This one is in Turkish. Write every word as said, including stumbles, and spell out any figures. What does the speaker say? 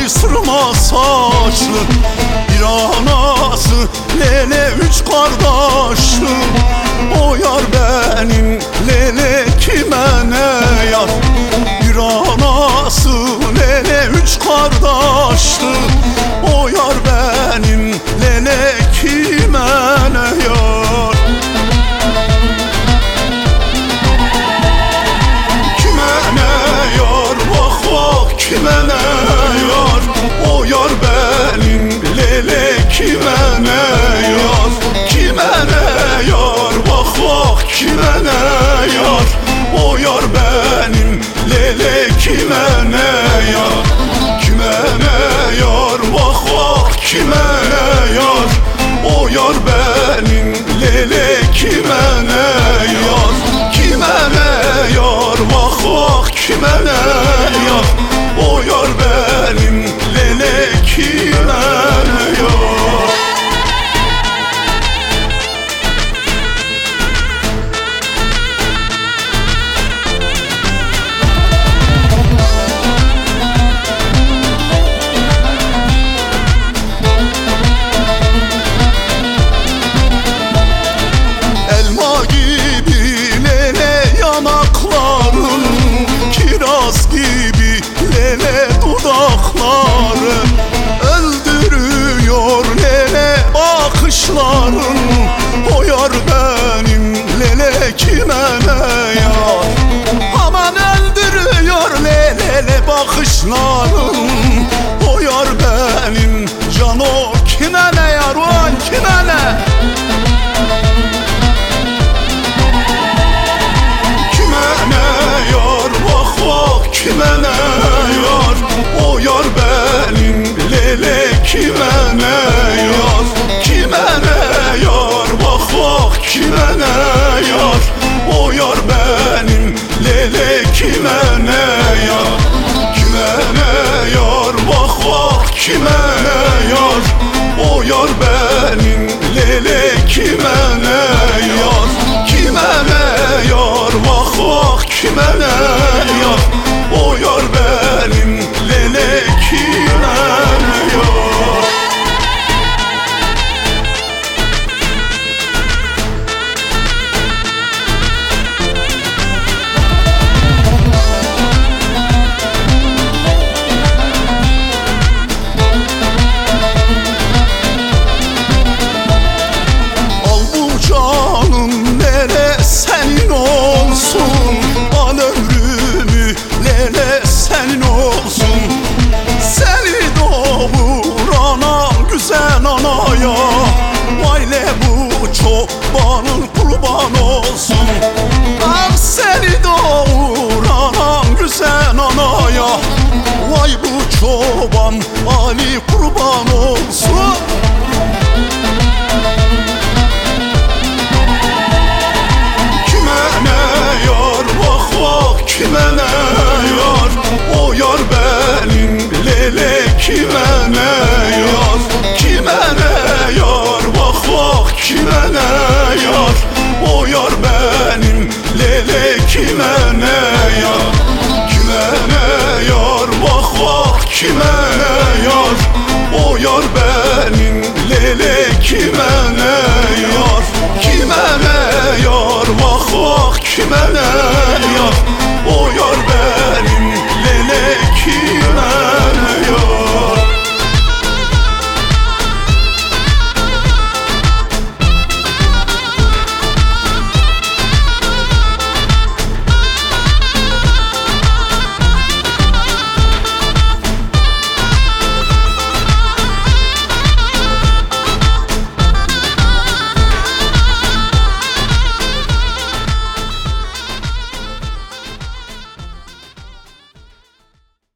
ay sırma saçlı bir anası lele üç kardeşli. O yar benim lele kime ne yar? Bir anası lele üç kardeşli. O yar benim lele kime ne yar? Kime ne yar? Bak bak kime ne yar? O yar benim lele kime ne yar? Kime ne yar? Bak bak kime ne yar? O yar benim lele kime ne yar? Kime ne yar? Bak bak kime ne yar? O yar benim lele kime ne yar? Kime ne yar? Bak bak kime ne yar? O yar benim lele kime ne yar? Elma gibi lele yanakların, kiraz gibi lele dudakları, öldürüyor lele bakışların. O yar benim lele kime ne yar? Aman öldürüyor lele bakışların. O yar benim cano kime ne yar? Vay kime ne? Kime ne yar? O yar benim lele kime ne yar? Kime ne yar? Bak bak kime ne yar? O yar benim lele kime ne yar? Kime ne yar? Bak bak kime ne yar? O yar benim lele kime ne yar? Kime ne yar? Bak bak kime ne yar? O yar benim lele kime ne yar? Al bu canım lele senin olsun, al ömrümü lele senin olsun. Seni doğuran anam güzel anaya, vay le bu çobanın kurban olsun. Ah seni doğuran anam güzel anaya, vay bu çoban Ali kurban olsun. Kime ne yar? Bak bak kime ne yar? O yar benim lele kime ne yar? Kime ne yar? Bak bak kime ne yar? O yar benim lele kime ne yar? Kime ne yar? Bak bak kime ne yar? O yar benim lele kime ne yar? Kime ne yar? Bak bak kime ne yar? O yar benim